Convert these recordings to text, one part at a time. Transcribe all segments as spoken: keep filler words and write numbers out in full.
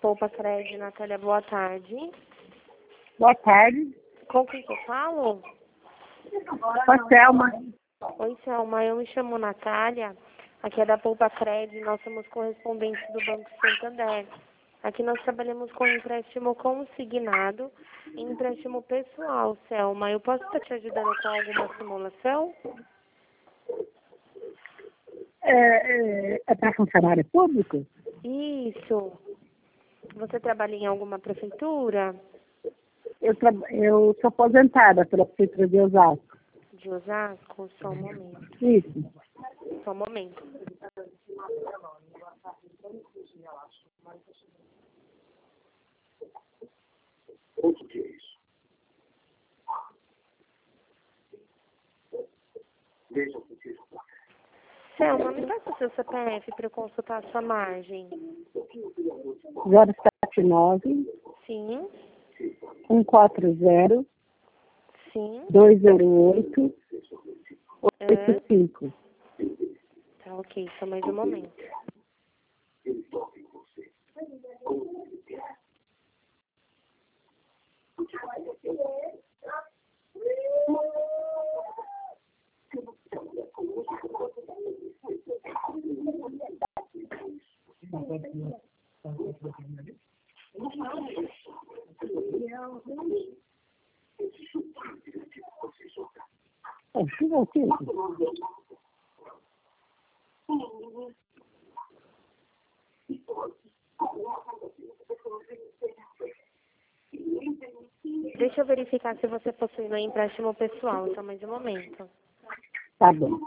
Poupa Crédito, Natália, boa tarde. Boa tarde. Com quem que eu falo? Com a Selma. Oi, Selma, eu me chamo Natália. Aqui é da Poupa Crédito, nós somos correspondentes do Banco Santander. Aqui nós trabalhamos com empréstimo consignado e empréstimo pessoal, Selma. Eu posso estar te ajudando com alguma simulação? É, é, é para funcionário público? Isso. Você trabalha em alguma prefeitura? Eu, tra... eu sou aposentada pela Prefeitura de Osasco. De Osasco? Só um momento. Isso. Só um momento. O que é isso? Veja o que é isso. Selma, me passa o seu C P F para eu consultar a sua margem. zero sete nove, Sim, um quatro zero, sim. dois zero oito, É. oito cinco. Tá ok, só mais um momento. É, que você? Deixa eu verificar se você possui no empréstimo pessoal, só mais um momento. Tá bom.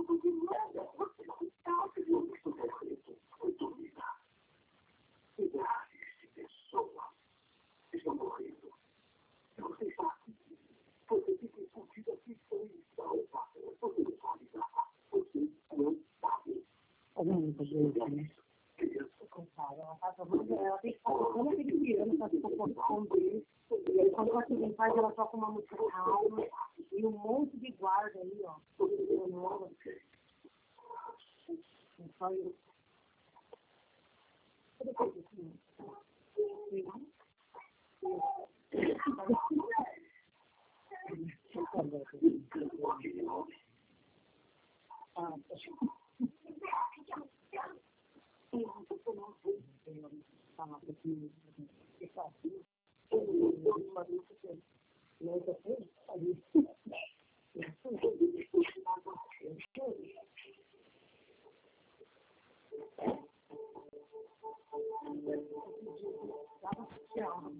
Ela tem que fazer como aquele piano para se esconder. E aí, quando ela se faz, ela toca uma música calma. E um monte de guarda aí, ó. Só eu. Ah, tá.